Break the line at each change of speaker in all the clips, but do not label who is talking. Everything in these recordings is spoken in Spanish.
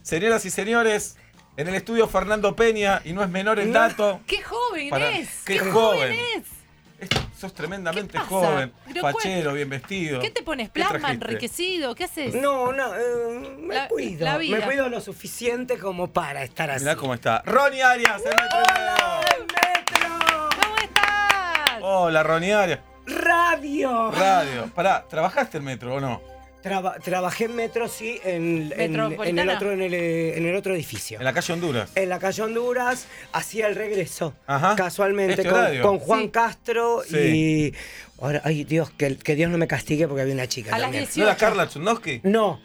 Señoras y señores, en el estudio Fernando Peña, y no es menor el dato.
¡Qué joven es!
¡Qué joven es! Sos tremendamente joven, fachero, bien vestido.
¿Qué te pones? ¿Plasma, enriquecido? ¿Qué haces?
No, me cuido. Me cuido lo suficiente como para estar así.
Mirá cómo está. Ronnie Arias, el Metro.
¡Hola, el Metro!
¿Cómo estás?
Hola, Ronnie Arias.
¡Radio!
Pará, ¿trabajaste en Metro o no?
Trabajé en Metro, sí, en el otro edificio.
En la calle Honduras.
En la calle Honduras, hacía el regreso.
Ajá.
Casualmente, con Juan Castro y... Ahora, ay, Dios, que Dios no me castigue porque había una chica
a
también.
Las 18.
¿No era Carla Chudnowski?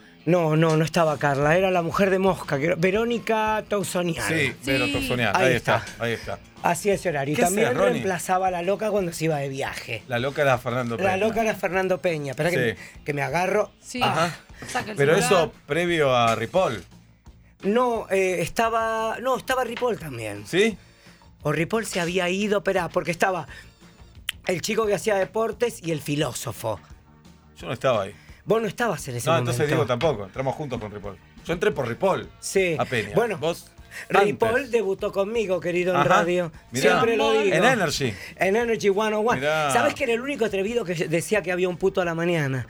No estaba Carla, era la mujer de Mosca, Verónica Tausoniana.
Sí, Vero Tausoniana, ahí está.
Hacía ese horario. Y también reemplazaba a la loca cuando se iba de viaje.
La loca era Fernando Peña.
La loca era Fernando Peña. Espera que me agarro.
Sí.
Ajá.
Pero
eso previo a Ripoll.
No, estaba Ripoll también.
¿Sí?
O Ripoll se había ido, porque estaba el chico que hacía deportes y el filósofo.
Yo no estaba ahí.
Vos no estabas en ese momento.
No, entonces digo tampoco. Entramos juntos con Ripoll. Yo entré por Ripoll.
Sí.
A Peña.
Bueno,
vos.
Ripoll debutó conmigo, querido, en radio.
Mirá.
Siempre lo digo.
En Energy.
En Energy 101.
Mirá.
¿Sabés que era el único atrevido que decía que había un puto a la mañana?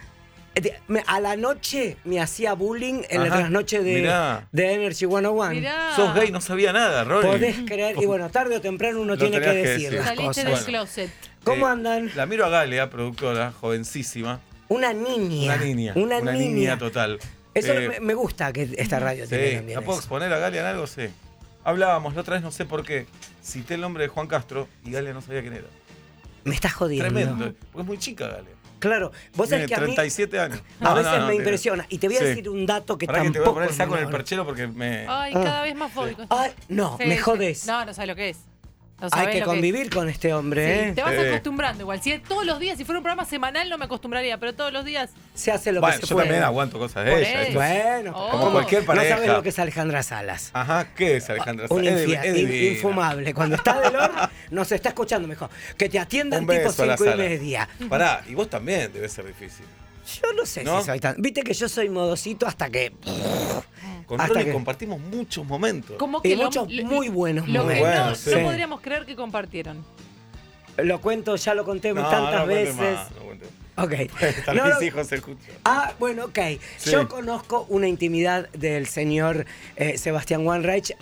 A la noche me hacía bullying en la trasnoche de Energy 101.
Mirá.
Sos gay, no sabía nada, Ronnie.
Podés creer. Y bueno, tarde o temprano uno tiene que decir las
Saliste
cosas.
del closet.
¿Cómo andan?
La miro a Galia, productora, jovencísima.
Una niña.
Una niña total.
Eso me gusta que esta radio tiene también.
¿La puedo exponer a Galia en algo? Sí. Hablábamos la otra vez, no sé por qué. Cité el nombre de Juan Castro y Galia no sabía quién era.
Me estás jodiendo.
Tremendo. Porque es muy chica, Galia.
Claro, vos sabés que a mí
37 años.
A veces me impresiona. Y te voy a decir un dato que tampoco...
que te voy a poner el saco en el perchero porque me...
Ay, cada vez más fóbico.
Ay, no, me jodés.
No sabes lo que es.
Hay que convivir con este hombre,
sí, te vas acostumbrando igual. Si todos los días, si fuera un programa semanal no me acostumbraría, pero todos los días
se hace lo que se puede.
Yo también aguanto cosas de ella.
Bueno,
como cualquier pareja.
No sabes lo que es Alejandra Salas.
Ajá, ¿qué es Alejandra Salas?
Un infumable. Cuando está del horno, nos está escuchando mejor. Que te atiendan tipo 5:30.
Pará, y vos también debe ser difícil.
Yo no sé si soy tan... Viste que yo soy modosito hasta que...
Con Ronnie compartimos muchos momentos.
Como que
muchos muy buenos
momentos. No podríamos creer que compartieron.
Lo cuento, ya lo conté tantas veces. Ok.
Están mis hijos escuchan.
Bueno, ok. Sí. Yo conozco una intimidad del señor Sebastián Wanreich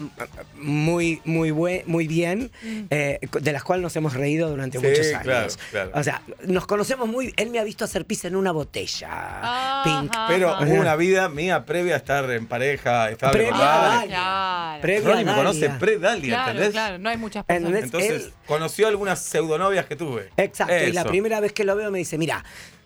muy bien, de las cuales nos hemos reído durante muchos años.
Claro.
O sea, nos conocemos muy... Él me ha visto hacer pis en una botella, Pink.
Pero hubo una vida mía previa a estar en pareja, estable con Dalia. Ronnie me conoce pre-Dalia, ¿entendés?
Claro, no hay muchas personas.
Entonces, conoció algunas pseudonovias que tuve.
Exacto, y la primera vez que lo veo me dice, mira...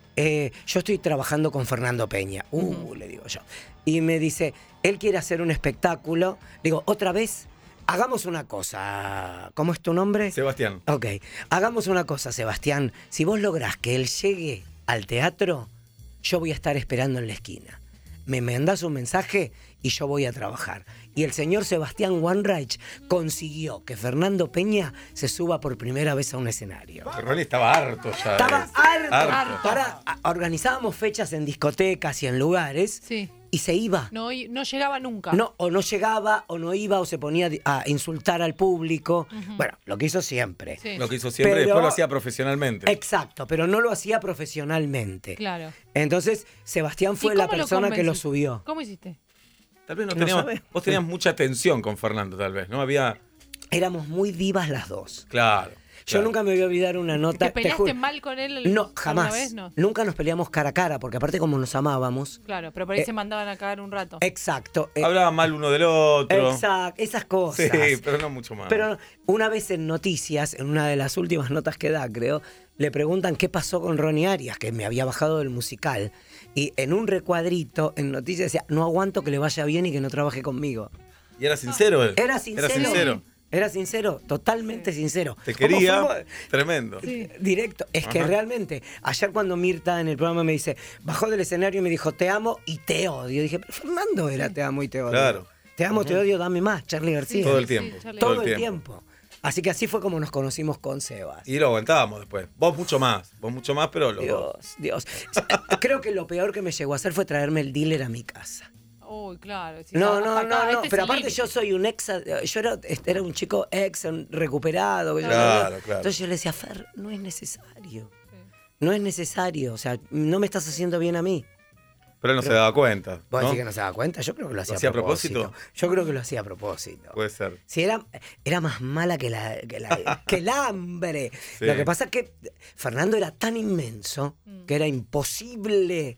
yo estoy trabajando con Fernando Peña. Le digo yo. Y me dice, él quiere hacer un espectáculo. Digo, otra vez, hagamos una cosa. ¿Cómo es tu nombre?
Sebastián.
Ok. Hagamos una cosa, Sebastián. Si vos lográs que él llegue al teatro, yo voy a estar esperando en la esquina. Me mandás un mensaje y yo voy a trabajar. Y el señor Sebastián Wanreich consiguió que Fernando Peña se suba por primera vez a un escenario.
Ronnie estaba harto ya.
Estaba harto. Organizábamos fechas en discotecas y en lugares y se iba.
No llegaba nunca.
No llegaba, o no iba, o se ponía a insultar al público. Bueno, lo que hizo siempre.
Sí. Lo que hizo siempre, después lo hacía profesionalmente.
Exacto, pero no lo hacía profesionalmente.
Claro.
Entonces, Sebastián fue la persona que lo subió.
¿Cómo hiciste?
Tal vez no teníamos... Vos tenías mucha tensión con Fernando, tal vez, ¿no?
Éramos muy divas las dos.
Claro.
Yo nunca me voy a olvidar una nota.
¿Te peleaste mal con él?
No, jamás.
Vez, no?
Nunca nos peleamos cara a cara, porque aparte como nos amábamos.
Claro, pero por ahí se mandaban a cagar un rato.
Exacto.
Hablaban mal uno del otro.
Exacto, esas cosas.
Sí, pero no mucho más.
Pero una vez en Noticias, en una de las últimas notas que da, creo, le preguntan qué pasó con Ronnie Arias, que me había bajado del musical. Y en un recuadrito en Noticias decía, no aguanto que le vaya bien y que no trabaje conmigo.
¿Y era sincero él?
Era sincero. Era sincero, totalmente sincero.
Te quería, tremendo.
Sí. Directo. Es que realmente, ayer cuando Mirta en el programa me dice, bajó del escenario y me dijo, te amo y te odio. Dije, pero Fernando era te amo y te odio.
Claro.
Te amo, te odio, dame más, Charly García.
Todo el tiempo.
Todo el tiempo. Así que así fue como nos conocimos con Sebas.
Y lo aguantábamos después. Vos mucho más, pero
Dios. Creo que lo peor que me llegó a hacer fue traerme el dealer a mi casa.
Uy, claro. Si
No,
este es
pero
el
aparte
límite.
yo soy un ex, yo era un chico ex recuperado.
Claro.
Entonces yo le decía, Fer, no es necesario.
Sí.
No es necesario, o sea, no me estás haciendo bien a mí.
Pero él no se daba cuenta.
¿Vos
¿no?
decís que no se daba cuenta? Yo creo que lo hacía
hacía
a propósito.
a propósito?
Yo creo que lo hacía a propósito.
Puede ser.
Sí, era más mala que el hambre.
Sí.
Lo que pasa es que Fernando era tan inmenso que era imposible.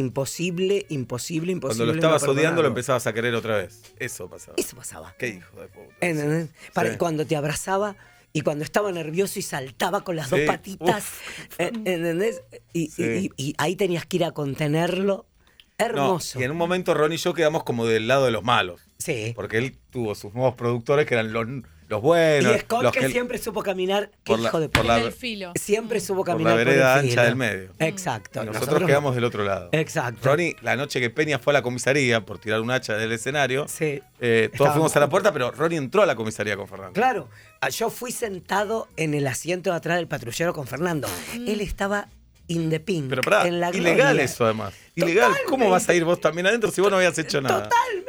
Cuando lo estabas
no
odiando, lo
perdonarlo.
empezabas a querer otra vez. Eso pasaba.
Eso pasaba.
Qué hijo de puta.
¿Entendés?
Sí.
Cuando te abrazaba y cuando estaba nervioso y saltaba con las
Sí.
dos patitas.
Uf.
¿Entendés?
Sí.
Y ahí tenías que ir a contenerlo. Hermoso.
No, y en un momento Ron y yo quedamos como del lado de los malos.
Sí.
Porque él tuvo sus nuevos productores que eran los
Y
buenos.
Scott,
los
que siempre supo caminar, qué
por la-
hijo de
por
puta.
En el filo.
Siempre supo
por
caminar
la vereda
el
ancha
filo.
del medio.
Exacto.
Y nosotros quedamos del otro lado.
Exacto.
Ronnie, la noche que Peña fue a la comisaría por tirar un hacha del escenario,
Sí.
todos
Estábamos
fuimos a la
juntos.
puerta, pero Ronnie entró a la comisaría con Fernando.
Claro, yo fui sentado en el asiento de atrás del patrullero con Fernando. Él estaba in the pink,
Pero pará,
en la
ilegal
gloria.
eso además. Ilegal. ¿Cómo vas a ir vos también adentro si vos no habías hecho nada?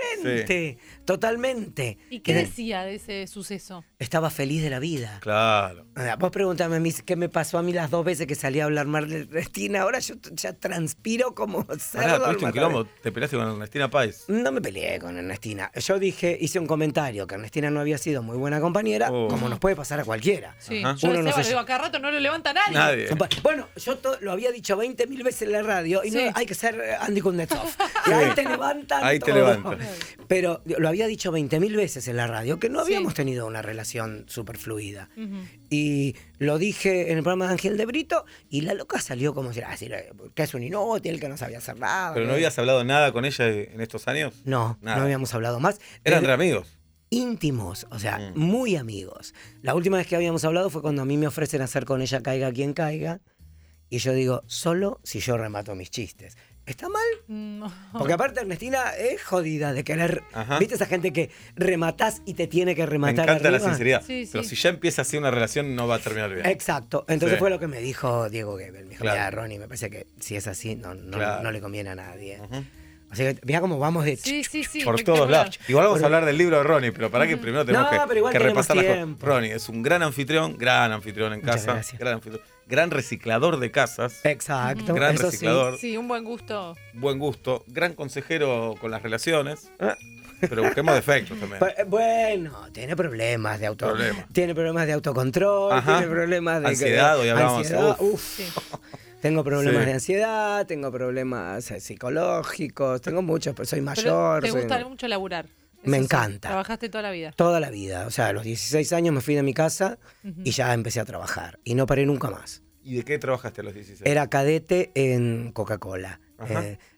Totalmente.
¿Y qué decía de ese suceso?
Estaba feliz de la vida.
Claro.
Vos pregúntame a mí qué me pasó a mí las 2 veces que salí a hablar mal de Ernestina. Ahora yo ya transpiro como
Pará,
cerdo.
tuviste un quilombo, te peleaste con Ernestina Páez.
No me peleé con Ernestina. Yo hice un comentario que Ernestina no había sido muy buena compañera,
Oh.
como nos puede pasar a cualquiera.
Sí.
Ajá.
Yo
Uno no
decía,
se-
digo, acá rato no lo levanta nadie.
Nadie.
Bueno, yo lo había dicho 20.000 veces en la radio y
Sí.
no, hay que ser Andy Kuznetsov. Y ahí te levantan
Ahí te
todo.
levantan.
Pero lo había dicho 20.000 veces en la radio, que no
Sí.
habíamos tenido una relación súper fluida.
Ujú.
Y lo dije en el programa de Ángel de Brito y la loca salió como si que es un inútil, que no sabía hacer nada.
¿Pero no
que-
habías hablado nada con ella en estos años?
No,
Nada.
no habíamos hablado más.
Eran
Desde-
re amigos.
íntimos, o sea, muy amigos. La última vez que habíamos hablado fue cuando a mí me ofrecen hacer con ella Caiga quien caiga. Y yo digo, solo si yo remato mis chistes. ¿Está mal?
No.
Porque aparte Ernestina es jodida de querer.
Ajá.
¿Viste esa gente que rematás y te tiene que
Me
rematar
encanta la
arriba?
sinceridad.
Sí, sí.
Pero si ya empieza así una relación, no va a terminar bien.
Exacto. Entonces
Sí.
fue lo que me dijo Diego Gebel. Me dijo,
Claro.
mira, Ronnie, me parece que si es así, no
Claro.
le conviene a nadie.
Ujú.
Así que mira cómo vamos de...
Sí, sí, sí.
Por
espectacular.
todos lados. Igual vamos a hablar del libro de Ronnie, pero para que primero tenemos
No, pero igual
que
tenemos
repasar las cosas.
tiempo.
Ronnie es un gran anfitrión en
Muchas
casa.
gracias.
Gran anfitrión, gran reciclador de casas.
Exacto.
Gran
eso sí.
reciclador.
Sí, un buen gusto.
Buen gusto. Gran consejero con las relaciones.
Ah.
Pero busquemos defectos también.
Bueno, tiene problemas de
Problemas.
Tiene problemas de autocontrol,
Ajá.
tiene problemas de
Ansiedad, hoy hablábamos,
ansiedad,
uf.
uf.
Sí.
Tengo problemas
Sí.
de ansiedad, tengo problemas psicológicos, tengo muchos, pero soy
Pero
mayor.
te
soy-
gusta mucho laburar.
Me
Eso sí,
encanta.
Trabajaste toda la vida.
Toda la vida. O sea, a los 16 años me fui de mi casa y ya empecé a trabajar. Y no paré nunca más.
¿Y de qué trabajaste a los 16?
Era cadete en Coca-Cola.
Ajá.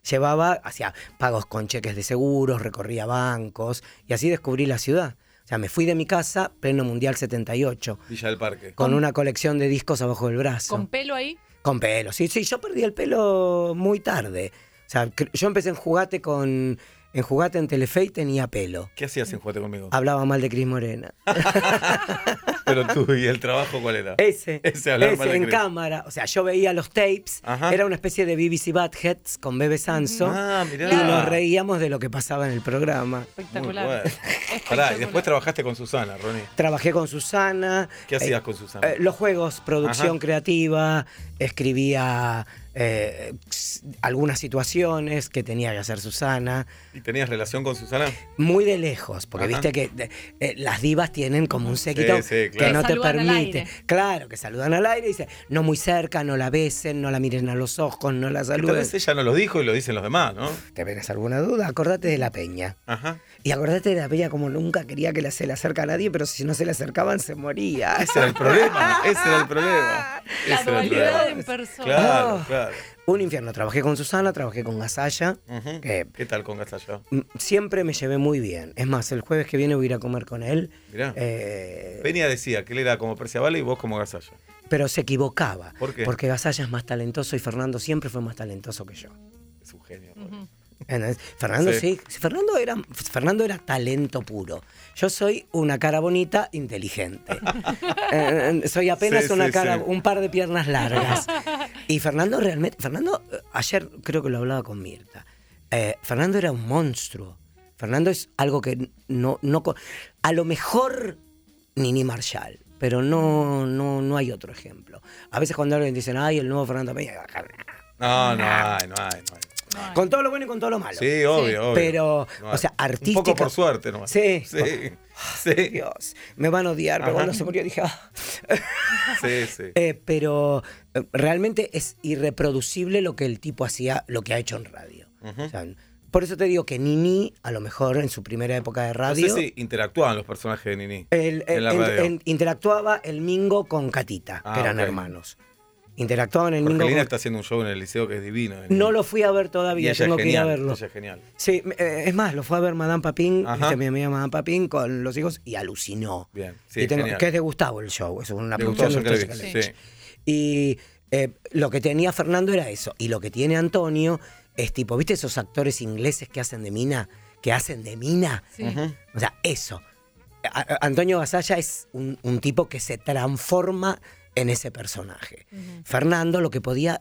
Hacía pagos con cheques de seguros, recorría bancos y así descubrí la ciudad. O sea, me fui de mi casa, pleno Mundial 78,
Villa del Parque.
con una colección de discos abajo del brazo.
¿Con pelo ahí?
Con pelo, sí, yo perdí el pelo muy tarde. O sea, yo empecé en Jugate en Telefe y tenía pelo.
¿Qué hacías en Juguete conmigo?
Hablaba mal de Cris Morena.
Pero tú, ¿y el trabajo cuál era?
Ese
hablar mal de
en
Cris.
cámara. O sea, yo veía los tapes.
Ajá.
Era una especie de BBC Badheads con Bebe Sanso.
Ah, mirá.
Y nos reíamos de lo que pasaba en el programa.
Espectacular.
Muy bueno.
Espectacular.
Pará, y después trabajaste con Susana, Ronnie.
Trabajé con Susana.
¿Qué hacías con Susana?
Los juegos, producción
Ajá.
creativa, escribía algunas situaciones que tenía que hacer Susana.
¿Y tenías relación con Susana?
Muy de lejos, porque
Ajá.
viste que las divas tienen como un séquito
sí, claro.
que no
Que
te
saludan al
permite.
aire.
Claro, que saludan al aire y dicen, no muy cerca, no la besen, no la miren a los ojos, no la
Tal
saluden.
vez ella no lo dijo y lo dicen los demás, ¿no?
¿Te venés alguna duda? Acordate de la Peña.
Ajá.
Y acordate de la Peña como nunca quería que se le acerque a nadie, pero si no se le acercaban se moría.
Ese era el problema. Ese era el problema.
La
Ese era el
dualidad
problema.
en persona.
Claro,
Oh.
claro.
Un infierno. Trabajé con Susana, trabajé con Gasalla,
Ujú.
que
¿Qué tal con Gasalla?
siempre me llevé muy bien. Es más, el jueves que viene voy a ir a comer con él.
Mirá.
Eh,
Peña decía que él era como Perciabale y vos como Gasalla.
pero se equivocaba.
¿Por qué?
Porque Gasalla es más talentoso y Fernando siempre fue más talentoso que yo.
Es un genio. Ronnie.
Ujú.
¿Entendés? Fernando
Sí.
sí. Fernando era talento puro. Yo soy una cara bonita, inteligente. Soy apenas
Sí,
una
sí,
cara,
sí.
un par de piernas largas. Y Fernando realmente, ayer creo que lo hablaba con Mirta. Fernando era un monstruo. Fernando es algo que no a lo mejor Nini Marshall, pero no hay otro ejemplo. A veces cuando alguien dice, ay, el nuevo Fernando Peña,
no hay.
Con todo lo bueno y con todo lo malo.
Sí, obvio.
Pero, o sea, artística.
Un poco por suerte nomás.
Sí.
Sí.
Dios, me van a odiar, pero cuando se murió dije,
Sí.
Pero realmente es irreproducible lo que el tipo hacía, lo que ha hecho en radio. O sea, por eso te digo que Nini, a lo mejor en su primera época de radio...
No sé si interactuaban los personajes de Nini en la radio.
Interactuaba el Mingo con Catita, que eran hermanos. Interactuaban el Mingo
Jorgelina está haciendo un show en el liceo que es divino.
No lo fui a ver todavía, tengo que ir a verlo.
Ella es genial.
Sí, es más, lo fue a ver Madame Papin, mi amiga Madame Papin, con los hijos, y alucinó.
Bien, sí,
que es de Gustavo el show, es una
producción
de sí. Y lo que tenía Fernando era eso, y lo que tiene Antonio es tipo, ¿viste esos actores ingleses que hacen de mina? Sí. O sea, eso. Antonio Gasalla es un tipo que se transforma en ese personaje. Fernando lo que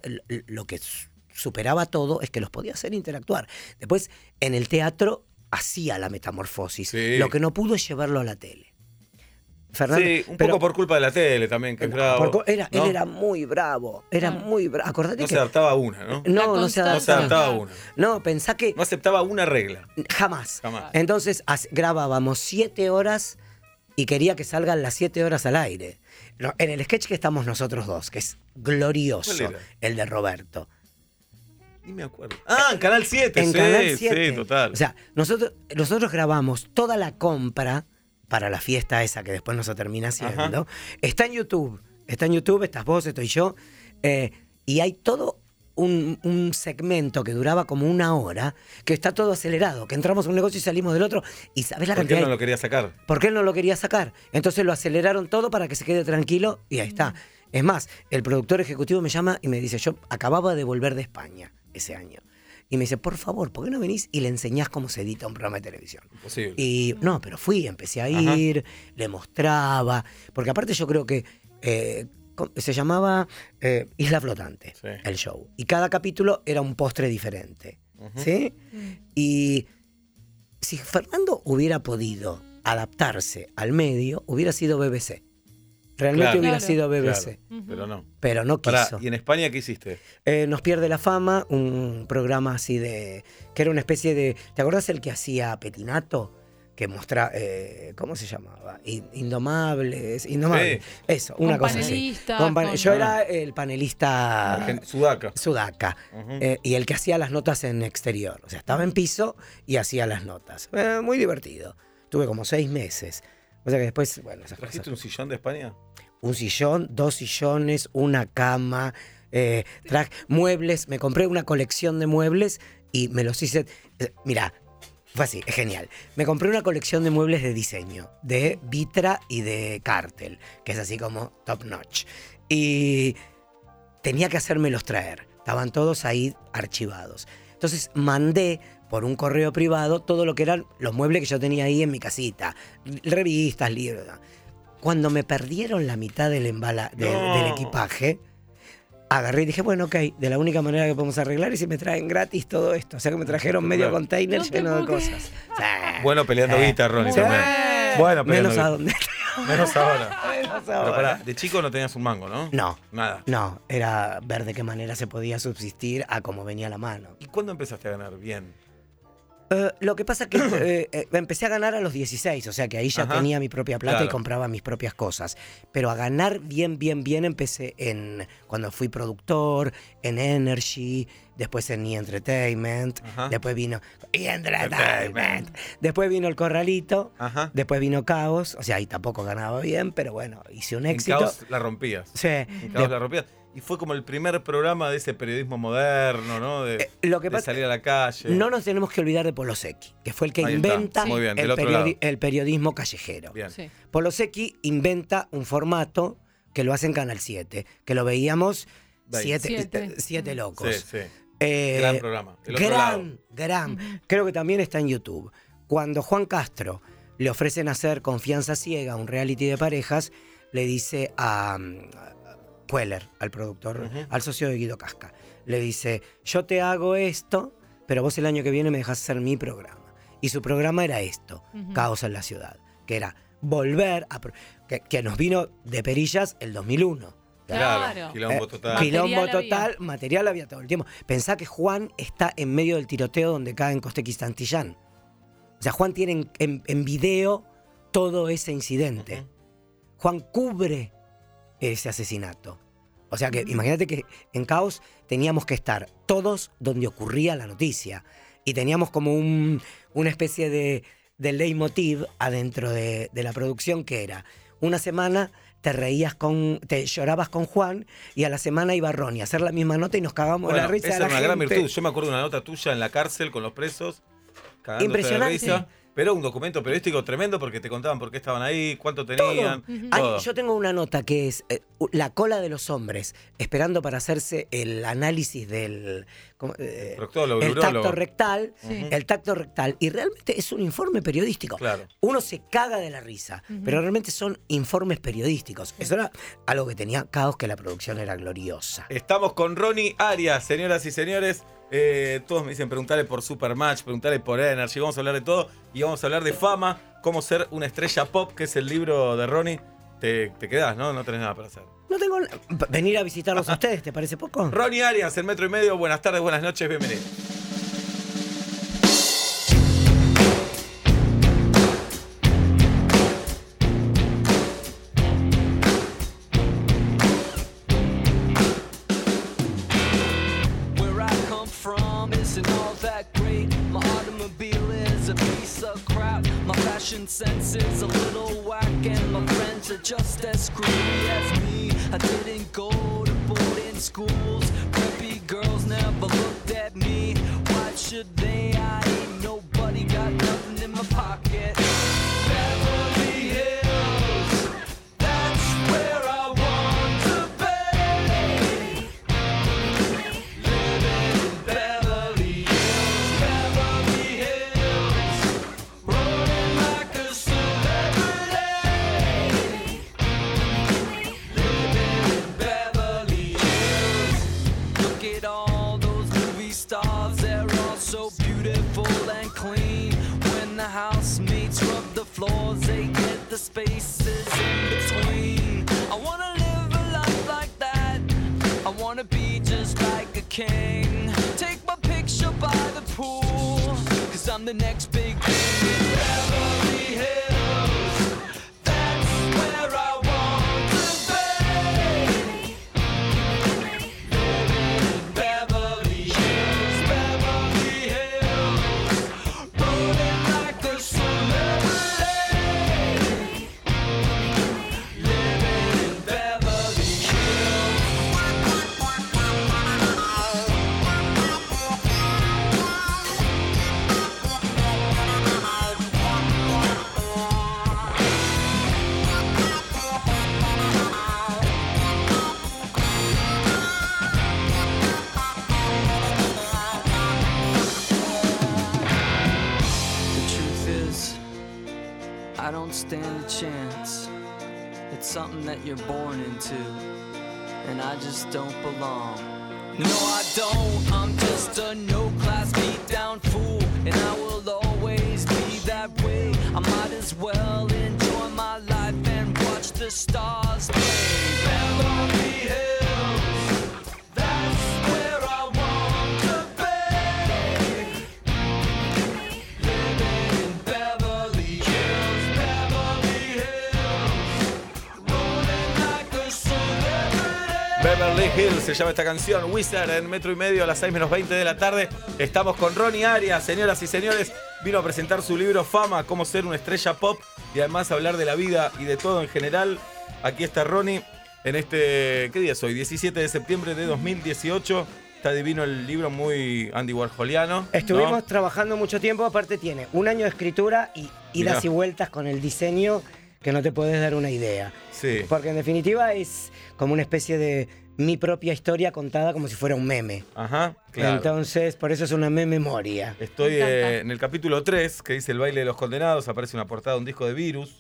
superaba todo es que los podía hacer interactuar. Después, en el teatro hacía la metamorfosis. Sí. Lo que no pudo es llevarlo a la tele. Fernando,
sí, poco por culpa de la tele también, que es bravo.
Él era muy bravo, muy bravo. Acordate
no se adaptaba a una, ¿no?
No se adaptaba
a una.
No, pensá que...
No aceptaba una regla.
Jamás. Entonces grabábamos 7 horas y quería que salgan las 7 horas al aire. En el sketch que estamos nosotros dos, que es glorioso, el de Roberto.
Ni me acuerdo. En Canal 7.
En Canal 7.
Sí, total.
O sea, nosotros grabamos toda la compra para la fiesta esa que después no se termina haciendo. Ajá. Está en YouTube, estás vos, estoy yo, y hay todo un segmento que duraba como 1 hora, que está todo acelerado, que entramos a un negocio y salimos del otro, y ¿sabés la cantidad?
¿Por qué él no lo quería sacar?
Porque él no lo quería sacar. Entonces lo aceleraron todo para que se quede tranquilo, y ahí está. Es más, el productor ejecutivo me llama y me dice, yo acababa de volver de España ese año. Y me dice, por favor, ¿por qué no venís y le enseñás cómo se edita un programa de televisión?
Imposible.
Y no, pero empecé a ir, le mostraba, porque aparte yo creo que se llamaba Isla Flotante, el show. Y cada capítulo era un postre diferente, ¿sí? Y si Fernando hubiera podido adaptarse al medio, hubiera sido BBC. Realmente hubiera sido BBC.
Claro,
pero no quiso.
¿Y en España qué hiciste?
Nos pierde la fama, un programa así que era una especie de... ¿Te acordás el que hacía Petinato? Que mostraba... ¿Cómo se llamaba? Indomables. Sí. Eso, una cosa así. Yo era el panelista... Sudaca. Y el que hacía las notas en exterior. O sea, estaba en piso y hacía las notas. Muy divertido. Tuve como 6 meses. O sea que después, esas
¿Trajiste
cosas.
un sillón de España?
Un sillón, 2 sillones, una cama, muebles. Me compré una colección de muebles y me los hice... Mirá, fue así, es genial. Me compré una colección de muebles de diseño, de Vitra y de Cartel, que es así como top notch. Y tenía que hacérmelos traer. Estaban todos ahí archivados. Entonces mandé por un correo privado todo lo que eran los muebles que yo tenía ahí en mi casita. Revistas, libros. Cuando me perdieron la mitad del del equipaje, agarré y dije, bueno, ok, de la única manera que podemos arreglar es si me traen gratis todo esto. O sea que me trajeron medio container lleno de cosas.
Bueno, peleando guita, Ronnie. Bueno,
menos a dónde.
Menos ahora. Pero pará, de chico no tenías un mango, ¿no?
No.
Nada.
No, era ver de qué manera se podía subsistir a cómo venía la mano.
¿Y cuándo empezaste a ganar bien?
Lo que pasa es que empecé a ganar a los 16, o sea que ahí ya tenía mi propia plata y compraba mis propias cosas. Pero a ganar bien empecé cuando fui productor, en Energy, después en E! Entertainment, después vino Entertainment, después vino El Corralito, después vino Caos, o sea, ahí tampoco ganaba bien, pero bueno, hice un éxito.
En Caos la rompías.
Sí.
En Caos la rompías. Y fue como el primer programa de ese periodismo moderno, ¿no? De salir a la calle.
No nos tenemos que olvidar de Polosecchi, que fue el que inventa el periodismo callejero.
Sí.
Polosecchi inventa un formato que lo hace en Canal 7, que lo veíamos 7 locos.
Sí. Gran programa.
Gran. Creo que también está en YouTube. Cuando Juan Castro le ofrecen hacer Confianza Ciega, un reality de parejas, le dice a Queller, al productor, al socio de Guido Casca, le dice, yo te hago esto pero vos el año que viene me dejás hacer mi programa. Y su programa era esto, Caos en la Ciudad, que era volver a... que nos vino de perillas el 2001.
Claro, quilombo total.
Quilombo total, material había todo el tiempo. Pensá que Juan está en medio del tiroteo donde caen Costec y Santillán. O sea, Juan tiene en video todo ese incidente. Juan cubre ese asesinato. O sea que imagínate que en Caos teníamos que estar todos donde ocurría la noticia. Y teníamos como una especie de leitmotiv adentro de la producción, que era una semana te llorabas con Juan, y a la semana iba Ronnie a hacer la misma nota y nos cagamos de la risa.
Esa es una gran virtud. Yo me acuerdo de una nota tuya en la cárcel con los presos, cagándote
impresionante.
de risa. Pero un documento periodístico tremendo porque te contaban por qué estaban ahí, cuánto tenían.
Todo. Yo tengo una nota que es la cola de los hombres, esperando para hacerse el análisis del tacto rectal. El tacto rectal. Y realmente es un informe periodístico.
Claro.
Uno se caga de la risa, pero realmente son informes periodísticos. Eso era algo que tenía Caos, que la producción era gloriosa.
Estamos con Ronnie Arias, señoras y señores. Todos me dicen preguntarle por Supermatch, preguntarle por Energy, vamos a hablar de todo y vamos a hablar de fama, cómo ser una estrella pop, que es el libro de Ronnie. Te quedás, ¿no? No tenés nada para hacer.
No tengo... Venir a visitarlos a ustedes, ¿te parece poco?
Ronnie Arias, en Metro y Medio, buenas tardes, buenas noches, bienvenido.
Sense is a little whack and my friends are just as screwy as me. I didn't go to boarding schools. Preppy girls never looked at me. Why should they? I ain't nobody, got nothing in my pocket. Beverly Hills, that's where I want to be. Living in Beverly Hills, Beverly Hills, rolling like a celebrity. Living in Beverly Hills. Look at all those movie stars, they're all so beautiful and clean. When the housemates rub the floors, they get the spaces in between. I wanna live a life like that. I wanna be just like a king. Take my picture by the pool, 'cause I'm the next big thing in Beverly Hills. That's where I want to be. Living in Beverly Hills, Beverly Hills, rolling like a celebrity. Living in Beverly Hills. The truth is, I don't stand a chance. It's something that you're born into, and I just don't belong. No, I don't. I'm just a no-class beat-down fool, and I will always be that way. I might as well enjoy my life and watch the stars play. Beverly Hills, that's where I want to be. Living in Beverly Hills, Beverly Hills, rolling like a celebrity.
Beverly Hills se llama esta canción, Wizard, en Metro y Medio a las 6:20 de la tarde. Estamos con Ronnie Arias, señoras y señores. Vino a presentar su libro Fama, cómo ser una estrella pop, y además hablar de la vida y de todo en general. Aquí está Ronnie en este, ¿qué día es hoy? 17 de septiembre de 2018. Está divino el libro, muy Andy Warholiano.
Estuvimos trabajando mucho tiempo, aparte tiene un año de escritura y idas y vueltas con el diseño que no te podés dar una idea.
Sí.
Porque en definitiva es como una especie de mi propia historia contada como si fuera un meme.
Ajá, claro.
Entonces, por eso es una memoria.
Estoy en el capítulo 3, que dice El baile de los condenados. Aparece una portada de un disco de Virus.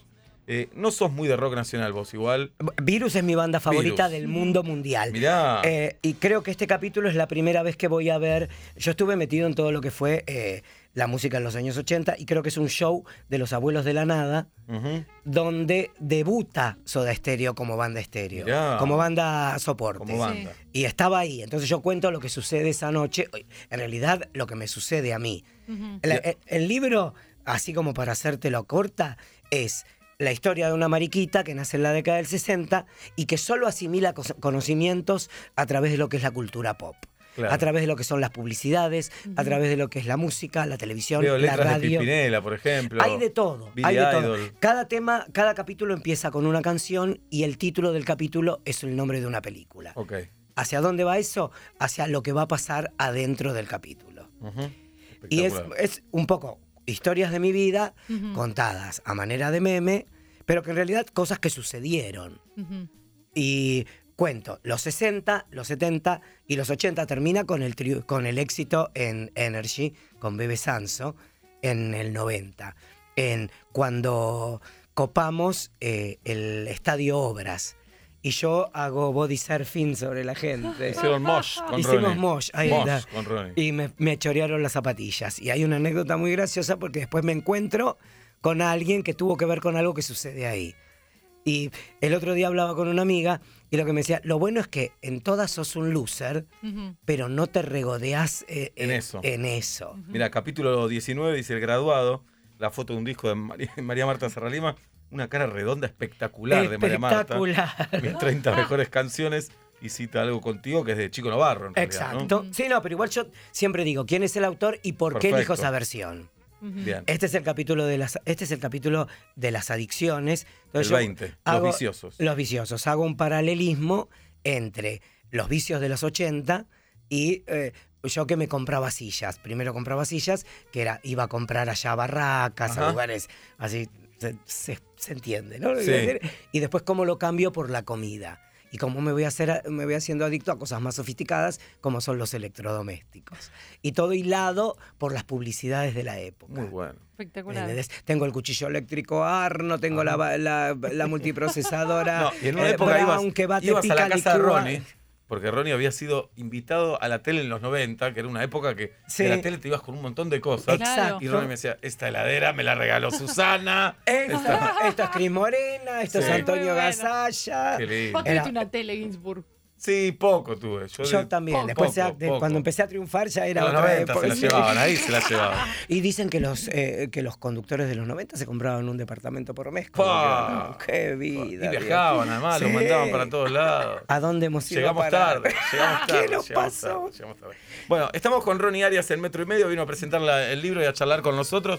No sos muy de rock nacional vos, igual.
Virus es mi banda favorita
Virus.
del mundo mundial.
Mirá.
Y creo que este capítulo es la primera vez que voy a ver. Yo estuve metido en todo lo que fue la música en los años 80 y creo que es un show de los Abuelos de la Nada
Ujú.
donde debuta Soda Stereo como banda estéreo,
Mirá.
como banda soporte.
Como banda.
Y estaba ahí. Entonces yo cuento lo que sucede esa noche. En realidad, lo que me sucede a mí.
Ujú.
El libro, así como para hacértelo corta, es la historia de una mariquita que nace en la década del 60 y que solo asimila conocimientos a través de lo que es la cultura pop.
Claro.
A través de lo que son las publicidades, a través de lo que es la música, la televisión,
Veo
la
letras de
radio.
Pimpinela, por ejemplo.
Hay de todo,
Billy
hay de todo.
Idol.
Cada capítulo empieza con una canción y el título del capítulo es el nombre de una película.
Ok.
¿Hacia dónde va eso? Hacia lo que va a pasar adentro del capítulo.
Ujú.
Y
Espectacular.
es un poco historias de mi vida
Ujú.
contadas a manera de meme, pero que en realidad cosas que sucedieron.
Ujú.
Y cuento los 60, los 70 y los 80. Termina con con el éxito en Energy, con Bebe Sanso, en el 90. Cuando copamos el Estadio Obras. Y yo hago body surfing sobre la gente.
Hicieron mosh con
Hicimos
Ronnie.
mosh, ahí
Mosh
está.
con Ronnie.
Y me chorearon las zapatillas. Y hay una anécdota muy graciosa porque después me encuentro con alguien que tuvo que ver con algo que sucede ahí. Y el otro día hablaba con una amiga y lo que me decía, lo bueno es que en todas sos un loser,
Ujú.
pero no te regodeás
En eso.
en eso.
Mira, capítulo 19 dice El Graduado, la foto de un disco de María Marta Serralima, una cara redonda espectacular de María Marta.
Espectacular.
Mis 30 mejores canciones y cita algo contigo que es de Chico Novarro, en realidad, ¿no?
Exacto. Sí, no, pero igual yo siempre digo quién es el autor y por qué elijo
Perfecto.
esa versión.
Ujú.
Bien.
Este es el capítulo de las adicciones. Entonces
El
yo
20, los
hago-
viciosos.
Los viciosos. Hago un paralelismo entre los vicios de los 80 y yo que me compraba sillas. Primero compraba sillas, que iba a comprar allá a barracas,
Ajá.
a lugares así, se entiende, ¿no?
Sí.
Y después cómo lo cambio por la comida. Y cómo me voy haciendo adicto a cosas más sofisticadas como son los electrodomésticos. Y todo hilado por las publicidades de la época.
Muy bueno.
Espectacular.
¿Entendés? Tengo el cuchillo eléctrico Arno, tengo la multiprocesadora
No, y en una época
Brown, que bate,
ibas a la
pica,
casa de
licúa.
Ronnie, porque Ronnie había sido invitado a la tele en los 90, que era una época que
Sí.
en la tele te ibas con un montón de cosas.
Claro.
Y Ronnie me decía, esta heladera me la regaló Susana.
Esto es Cris Morena, esto
Sí.
es Antonio
Muy bueno.
Gasalla.
Qué lindo.
¿Vos
Era-
tuviste una tele, Ginsburg?
Sí, poco tuve.
Yo también. Después,
poco.
cuando empecé a triunfar, ya
En
era
los
otra
90
época.
se la
Sí.
llevaban, ahí se la llevaban.
Y dicen que los conductores de los 90 se compraban un departamento por mes.
Pa.
No, ¡qué
Y
vida!
viajaban, además, los
Sí.
mandaban para todos lados.
¿A dónde hemos ido
Llegamos
a parar?
tarde, llegamos tarde.
¿Qué nos
llegamos
pasó?
tarde, llegamos tarde. Bueno, estamos con Ronnie Arias en Metro y Medio, vino a presentar el libro y a charlar con nosotros.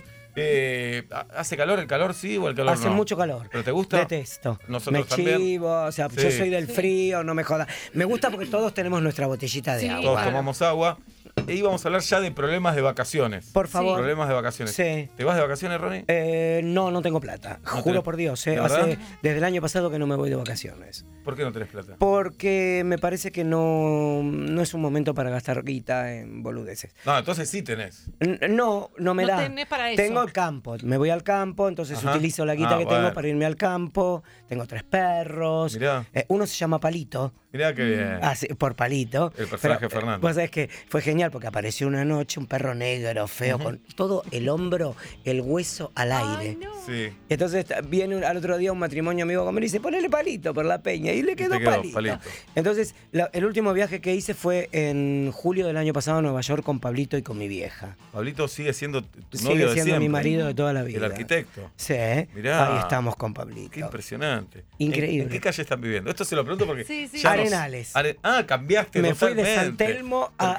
¿Hace calor? ¿El calor sí o el calor
Hace
no?
mucho calor.
¿Pero te gusta?
Detesto.
Nosotros
me
también.
chivo, o sea,
Sí.
yo soy del
Sí.
frío, no me jodas. Me gusta porque todos tenemos nuestra botellita de
Sí.
agua.
Todos
Claro.
tomamos agua. E íbamos a hablar ya de problemas de vacaciones.
Por favor.
Problemas de vacaciones.
Sí.
¿Te vas de vacaciones, Ronnie?
No tengo plata.
¿No
Juro
tenés-
por Dios.
¿De verdad?
Desde el año pasado que no me voy de vacaciones.
¿Por qué no tenés plata?
Porque me parece que no es un momento para gastar guita en boludeces.
No, entonces sí tenés.
No me
No
da.
tenés para eso.
Tengo el campo. Me voy al campo, entonces
Ajá.
utilizo la guita
Ah,
que tengo
bueno.
para irme al campo. Tengo 3 perros.
Mirá.
Uno se llama Palito.
Mirá qué bien.
Así, por Palito.
El personaje
Pero,
Fernando.
Vos sabés que fue genial porque apareció una noche un perro negro, feo, con todo el hombro, el hueso al aire.
Ay, no.
Sí.
Entonces viene al otro día un matrimonio amigo a comer y dice, ponele Palito por la peña. Y le quedó,
te quedó
palito.
Palito.
Entonces, el último viaje que hice fue en julio del año pasado a Nueva York con Pablito y con mi vieja.
Pablito sigue siendo tu
Sigue
novio de
siendo mi
siempre.
marido de toda la vida.
El arquitecto.
Sí,
Mirá.
ahí estamos con
Qué
Pablito.
impresionante.
Increíble.
¿En qué calle están viviendo? Esto se lo pregunto porque.
Sí, sí.
ya nos-
Arenales.
Cambiaste
Me fui de
totalmente.
San Telmo
Porque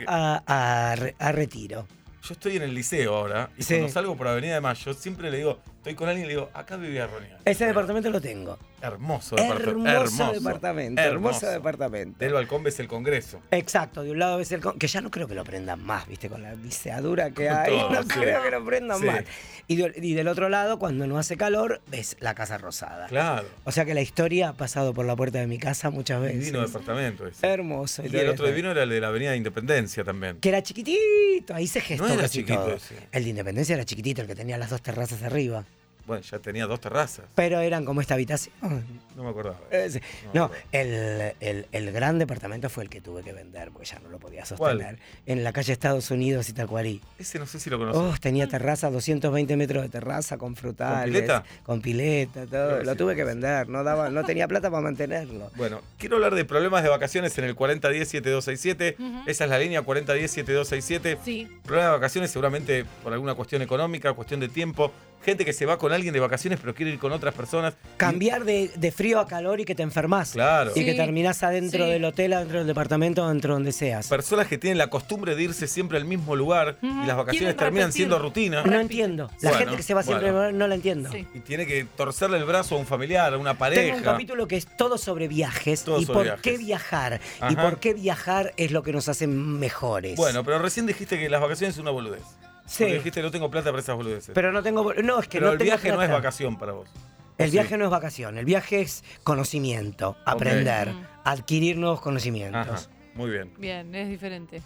a Retiro.
Yo estoy en el liceo ahora y
Sí.
cuando salgo por Avenida de Mayo siempre le digo, estoy con alguien y le digo, acá vivía Ronnie.
Ese departamento lo tengo.
Hermoso departamento.
Hermoso departamento. Hermoso departamento.
Del balcón ves el Congreso.
Exacto, de un lado ves que ya no creo que lo prendan más, viste, con la viseadura que
Con
hay,
todo,
no
sí.
creo que lo prendan
Sí.
más. Y del otro lado, cuando no hace calor, ves la Casa Rosada.
Claro.
O sea que la historia ha pasado por la puerta de mi casa muchas veces.
Divino departamento ese.
Hermoso.
Y
todo
el otro
eso.
divino era el de la Avenida Independencia también.
Que era chiquitito, ahí se gestó
No era
casi
chiquito
todo.
ese.
El de Independencia era chiquitito, el que tenía las 2 terrazas arriba.
Bueno, ya tenía 2 terrazas.
Pero eran como esta habitación.
No me acordaba.
Sí.
No,
No, el gran departamento fue el que tuve que vender, porque ya no lo podía sostener. En la calle Estados Unidos, Itacuarí.
Ese no sé si lo conoces.
Tenía terraza, 220 metros de terraza con frutales.
pileta?
Con pileta, todo.
Creo que
Lo
sí,
tuve que
sí.
vender, no tenía plata para mantenerlo.
Bueno, quiero hablar de problemas de vacaciones en el 4010-7267.
Ujú.
Esa es la línea 4010-7267.
Sí.
Problemas de vacaciones seguramente por alguna cuestión económica, cuestión de tiempo. Gente que se va con alguien de vacaciones pero quiere ir con otras personas.
Cambiar de frío a calor y que te enfermas.
Claro.
Y que
Sí,
terminás adentro
sí.
del hotel, adentro del departamento, adentro donde seas.
Personas que tienen la costumbre de irse siempre al mismo lugar
Ujú.
y las vacaciones
Quieren
terminan
repetir.
siendo rutina.
No entiendo. La
Bueno,
gente que se va siempre
bueno.
no la entiendo.
Sí.
Y tiene que torcerle el brazo a un familiar, a una pareja.
Tengo un capítulo que es todo sobre viajes
Todo
y
sobre
por qué
viajes.
viajar. Y
Ajá.
por qué viajar es lo que nos hace mejores.
Bueno, pero recién dijiste que las vacaciones es una boludez.
Sí.
Porque dijiste no tengo plata para esas boludeces.
Pero no tengo. No, es que
Pero
no
el
tengo
viaje no es
plata.
vacación para vos.
El
¿O
viaje
sí?
no es vacación. El viaje es conocimiento, aprender,
Ujú.
adquirir nuevos conocimientos.
Ajá, muy bien.
Bien, es diferente.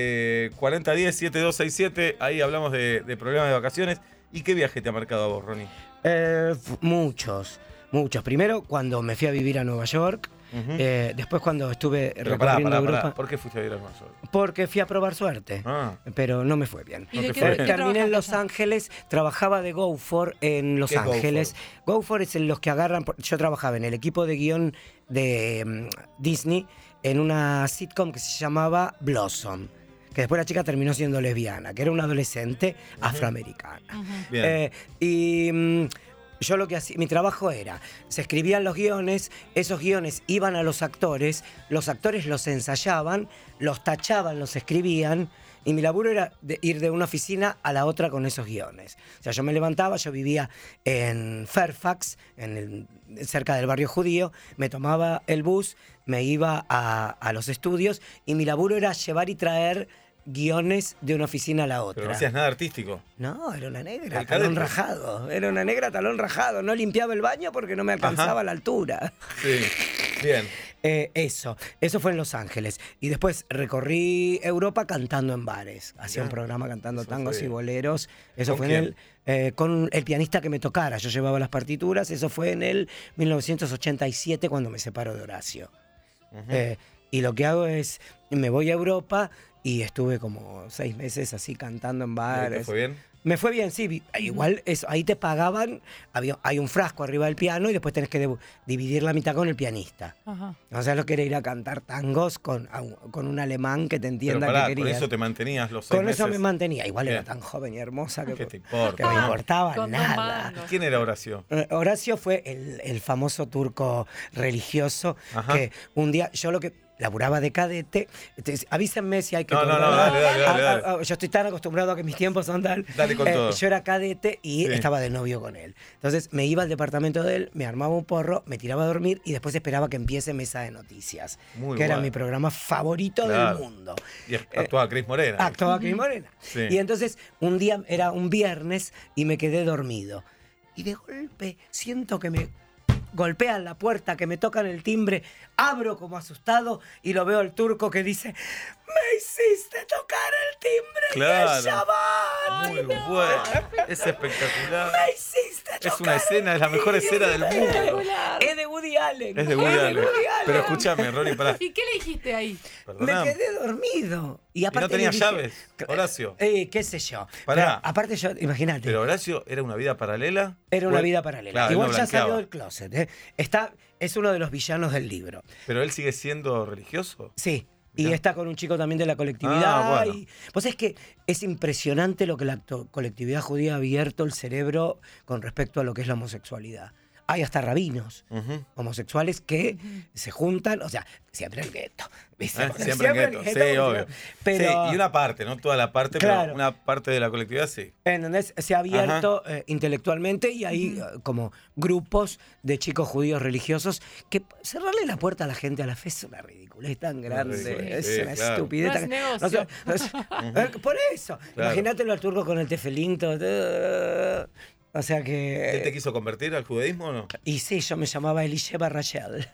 4010-7267, ahí hablamos de problemas de vacaciones. ¿Y qué viaje te ha marcado a vos, Ronnie?
Muchos. Primero, cuando me fui a vivir a Nueva York.
Ujú.
Después, cuando estuve
Pero pará,
recorriendo
pará.
Europa.
¿Por qué fuiste a ir a Nueva York?
Porque fui a probar suerte.
Ah,
Pero no me fue bien.
¿Y
No
de
te
qué,
fue.
de qué
Terminé en
trabajaste
Los
allá?
Ángeles, trabajaba de GoFor en Los
¿Qué es
Ángeles. GoFor es en los que agarran. Yo trabajaba en el equipo de guión de Disney en una sitcom que se llamaba Blossom. Que después la chica terminó siendo lesbiana, que era una adolescente afroamericana.
Ujú.
bien.
Yo lo que hacía, mi trabajo era, se escribían los guiones, esos guiones iban a los actores los ensayaban, los tachaban, los escribían, y mi laburo era ir de una oficina a la otra con esos guiones. O sea, yo me levantaba, yo vivía en Fairfax, cerca del barrio judío, me tomaba el bus, me iba a los estudios, y mi laburo era llevar y traer guiones de una oficina a la otra.
Pero no hacías nada artístico.
No, era una negra,
El
talón
cadete.
rajado. Era una negra, talón rajado. No limpiaba el baño porque no me alcanzaba
Ajá.
la altura.
Sí, bien.
Eso fue en Los Ángeles. Y después recorrí Europa cantando en bares. Hacía un
Mirá,
programa cantando
eso
tangos
fue-
y boleros. Eso
¿Con
fue con el pianista que me tocara. Yo llevaba las partituras. Eso fue en el 1987 cuando me separo de Horacio.
Ujú.
Y lo que hago es, me voy a Europa y estuve como 6 meses así cantando en
¿Te
bares.
fue bien?
Me fue bien, sí. Igual eso, ahí te pagaban, hay un frasco arriba del piano y después tenés que dividir la mitad con el pianista.
Ajá.
O sea, lo que era ir a cantar tangos con un alemán que te
Pero
entienda
pará,
que
con
quería.
eso te mantenías los 6
Con eso me
meses.
mantenía. Igual era
Bien.
tan joven y hermosa que
¿Qué te importa?
que me
no?
importaba
Con dos
nada.
mangos.
¿Quién era Horacio?
Horacio fue el famoso turco religioso
Ajá.
que un día, yo lo que laburaba de cadete, avísenme si hay que...
No,
colgar.
dale.
Yo estoy tan acostumbrado a que mis tiempos son tal.
Dale con todo.
Yo era cadete y
Sí.
estaba de novio con él. Entonces me iba al departamento de él, me armaba un porro, me tiraba a dormir y después esperaba que empiece Mesa de Noticias,
Muy
que era
bueno.
mi programa favorito
Claro.
del mundo.
Y actuaba Cris Morena.
Actuaba Cris Morena.
Sí.
Y entonces un día era un viernes y me quedé dormido. Y de golpe siento que me golpean la puerta, que me tocan el timbre, abro como asustado y lo veo al turco que dice, me hiciste tocar el timbre
Claro.
y es Shaban.
Muy bueno. Es espectacular.
Me hiciste tocar
Es una escena, es la mejor escena del mundo.
Espectacular.
Es de Woody Allen.
Es de Woody Allen. Pero escúchame, Ronnie, pará.
¿Y qué le dijiste ahí?
Me
Perdóname.
quedé dormido. Y
Y
aparte
no tenía
le dije-
llaves, Horacio.
Qué sé yo.
Pará.
Pero aparte yo, imagínate.
Pero Horacio era una vida paralela.
Era una
¿O él-
vida paralela.
Claro, él
Igual
no
ya
blanqueaba.
salió del closet. Es uno de los villanos del libro.
Pero él sigue siendo religioso.
Sí. Y
Mirá.
está con un chico también de la colectividad.
Ah, bueno.
Pues es que es impresionante lo que la colectividad judía ha abierto el cerebro con respecto a lo que es la homosexualidad. Hay hasta rabinos
Ujú.
homosexuales que se juntan, o sea, siempre el gueto. ¿viste? Porque
Siempre en gueto. Sí, obvio.
Pero,
Sí, y una parte, no toda la parte,
Claro.
pero una parte de la colectividad sí.
¿entendés? Se ha abierto intelectualmente y hay como grupos de chicos judíos religiosos que cerrarle la puerta a la gente a la fe es una ridiculez tan grande,
ridículo,
es
sí,
una
claro.
estupidez.
No es
tan-
negocio.
por eso,
Claro.
imagínatelo al turco con el tefelín todo. O sea
¿Él te
que...
quiso convertir al judaísmo o no?
Y sí, yo me llamaba Elisheva Rachel.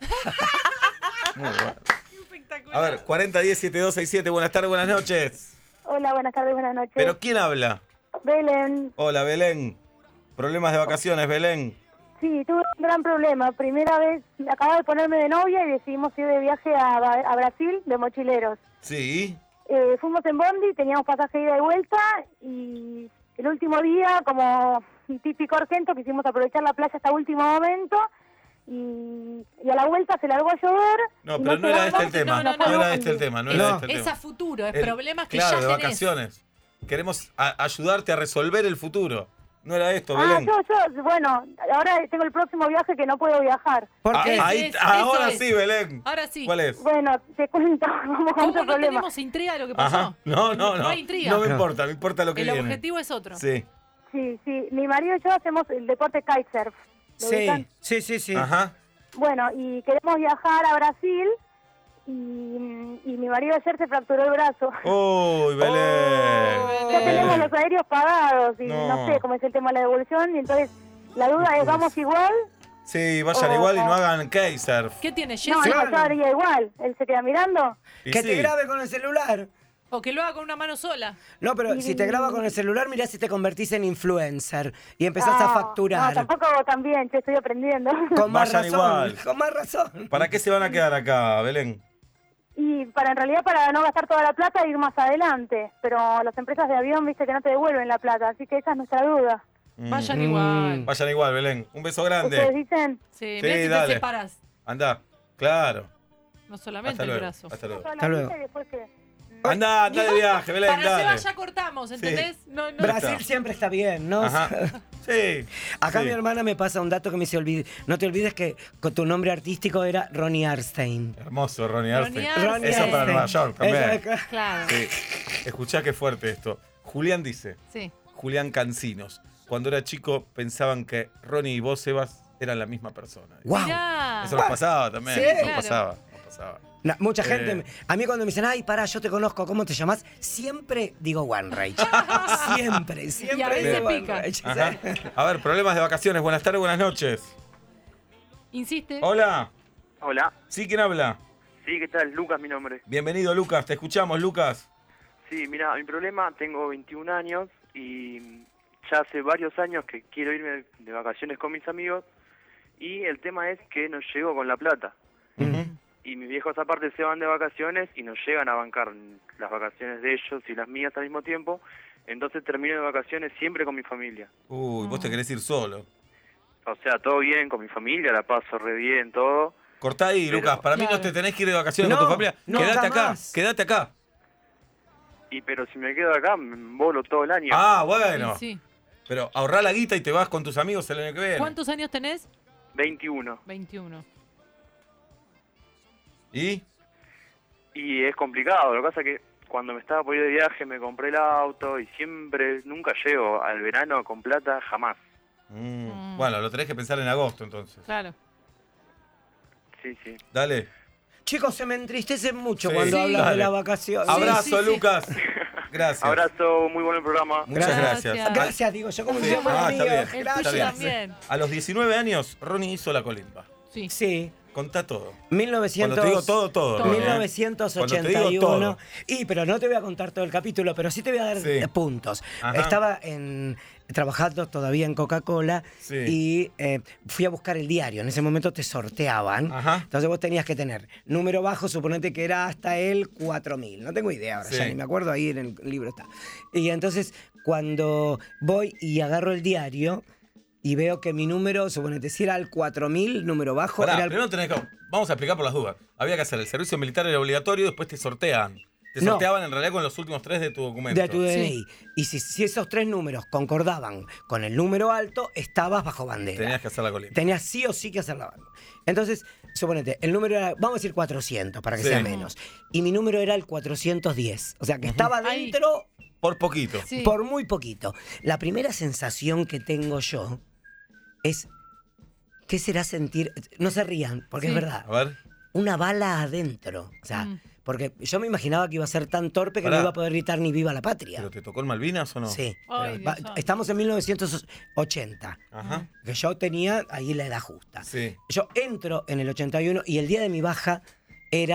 Muy bueno.
Espectacular.
A ver, 4010-7267, buenas tardes, buenas noches.
Hola, buenas tardes, buenas noches.
¿Pero quién habla?
Belén,
Hola, Belén. Problemas de vacaciones, Belén.
Sí, tuve un gran problema. Primera vez, acababa de ponerme de novia y decidimos ir de viaje a Brasil de mochileros.
Sí.
Fuimos en bondi, teníamos pasaje de ida y vuelta y el último día, como un típico argento, quisimos aprovechar la playa hasta último momento y a la vuelta se largó a llover.
No,
y
pero no era este el
llegamos,
tema.
no,
No
no,
era este el tema. No
Es,
era este el
es
tema.
a futuro, es
El-
problemas que
claro,
ya
de
tenés.
vacaciones. Queremos ayudarte a resolver el futuro. No era esto,
Ah,
Belén.
bueno, ahora tengo el próximo viaje que no puedo viajar.
¿Por
Ah,
qué?
ahí,
Eso
ahora
es.
sí, Belén.
Ahora sí.
¿Cuál es?
Bueno, te cuento, vamos con
¿Cómo
otro
no
problema.
tenemos intriga de lo que pasó?
Ajá. No.
No hay intriga.
No me importa, me importa lo que
El
viene.
objetivo es otro.
Sí.
Sí, mi marido y yo hacemos el deporte kitesurf. ¿Lo ubican?
Sí.
Ajá.
Bueno, y queremos viajar a Brasil y mi marido ayer se fracturó el brazo.
Uy, Belén.
Ya tenemos los aéreos pagados y
No.
no sé cómo es el tema de la devolución y entonces la duda es, ¿vamos igual?
Sí, vayan
Oh.
igual y no hagan kitesurf.
¿Qué tiene,
No,
Jessy?
Claro.
yo haría igual. ¿Él se queda mirando?
Y
Que
sí.
te grabe con el celular.
O que lo haga con una mano sola.
No, pero si te graba con el celular, mirá si te convertís en influencer y empezás a
No,
facturar.
No, tampoco hago tan bien, yo estoy aprendiendo.
Con más
Vayan
razón.
igual.
Con más razón.
¿Para qué se van a quedar acá, Belén?
Y en realidad para no gastar toda la plata e ir más adelante. Pero las empresas de avión, viste que no te devuelven la plata, así que esa es nuestra duda.
Vayan igual.
Vayan igual, Belén. Un beso
¿Ustedes
grande.
dicen?
Sí,
Sí,
mirá si
dale.
te separas.
Anda. Claro.
No solamente
Hasta
el
luego.
brazo.
Hasta luego.
Toda la
Hasta luego.
vista y después que...
Anda de viaje, Belén,
Para
dale.
Seba ya cortamos, ¿entendés? No.
Brasil
está.
siempre está bien, ¿no?
Ajá. Sí.
Acá
sí.
mi hermana me pasa un dato que me hizo olvidar. No te olvides que con tu nombre artístico era Ronnie Arstein.
Hermoso, Ronnie
Ronnie
Arstein.
Arstein.
Eso para Nueva York también.
Eso acá.
Claro.
Sí. Escuchá qué fuerte esto. Julián dice,
Sí.
Julián Cancinos, cuando era chico pensaban que Ronnie y vos, Sebas, eran la misma persona.
¡Wow!
Mirá.
Eso nos pasaba también.
Sí,
nos
claro.
pasaba, nos pasaba.
Mucha
Eh.
gente, a mí cuando me dicen, ay, pará, yo te conozco, ¿cómo te llamás? Siempre digo One Rage. siempre.
Y a veces
digo One
pica.
Rage.
Ajá. A ver, problemas de vacaciones. Buenas tardes, buenas noches.
Insiste.
Hola.
Hola,
¿Sí? ¿Quién habla?
sí, ¿qué tal? Lucas, mi nombre.
Bienvenido, Lucas. Te escuchamos, Lucas.
Sí, mira, mi problema, tengo 21 años y ya hace varios años que quiero irme de vacaciones con mis amigos y el tema es que no llego con la plata. Y mis viejos aparte se van de vacaciones y no llegan a bancar las vacaciones de ellos y las mías al mismo tiempo, entonces termino de vacaciones siempre con mi familia.
Uy, vos te querés ir solo.
O sea, todo bien con mi familia, la paso re bien, todo.
Cortá ahí,
Pero-
Lucas. Para mí
Claro.
no te tenés que ir de vacaciones
No,
con tu familia.
no,
Quédate
jamás.
acá, quédate acá.
Pero si me quedo acá, me embolo todo el año.
Ah, bueno.
Sí.
Pero ahorrá la guita y te vas con tus amigos el año que viene.
¿Cuántos años tenés?
21.
21.
¿Y?
Y es complicado, lo que pasa es que cuando me estaba por ir de viaje me compré el auto y siempre, nunca llego al verano con plata, jamás.
Bueno, lo tenés que pensar en agosto entonces.
Claro.
Sí, sí.
Dale.
Chicos, se me entristece mucho
Sí.
cuando
Sí.
hablas de
Dale.
la vacación.
Abrazo,
sí, sí.
Lucas. Gracias.
Abrazo, muy bueno el programa.
Muchas gracias.
Gracias.
Gracias, digo yo, como
Sí.
si somos
Ah, está
amigos.
bien.
El
Está
tuyo
bien.
también.
A los 19 años, Ronnie hizo la colimba.
Sí.
Sí.
Contá todo.
1900...
Cuando te digo todo, todo.
Todo.
Ronnie, ¿eh?
1981.
Cuando te digo todo.
Y, pero no te voy a contar todo el capítulo, pero sí te voy a dar
Sí.
puntos.
Ajá.
Estaba trabajando todavía en Coca-Cola
Sí.
y fui a buscar el diario. En ese momento te sorteaban.
Ajá.
Entonces vos tenías que tener número bajo, suponete que era hasta el 4000. No tengo idea ahora,
Sí.
ya ni me acuerdo, ahí en el libro está. Y entonces cuando voy y agarro el diario y veo que mi número, suponete, si era el 4000, número bajo,
Pará,
era el...
primero tenés que... Vamos a explicar por las dudas. Había que hacer el servicio militar, era obligatorio, después te sortean. Te
No.
sorteaban en realidad con los últimos 3 de tu documento.
de tu DNI. Y si esos tres números concordaban con el número alto, estabas bajo bandera.
Tenías que hacer la colimba.
Tenías sí o sí que hacer la banda. Entonces, suponete, el número era, vamos a decir 400 para que
Sí.
sea menos. Y mi número era el 410. O sea que estaba
Ahí.
dentro
Por poquito.
Sí.
por muy poquito. La primera sensación que tengo yo es, ¿qué será sentir? No se rían, porque
Sí.
es verdad.
A ver.
Una bala adentro. O sea, porque yo me imaginaba que iba a ser tan torpe que
Pará.
no iba a poder gritar ni viva la patria.
¿Pero te tocó en Malvinas o no?
Sí.
Ay,
pero
Dios santo.
estamos en 1980.
Ajá.
Que yo tenía ahí la edad justa.
Sí.
Yo entro en el 81 y el día de mi baja era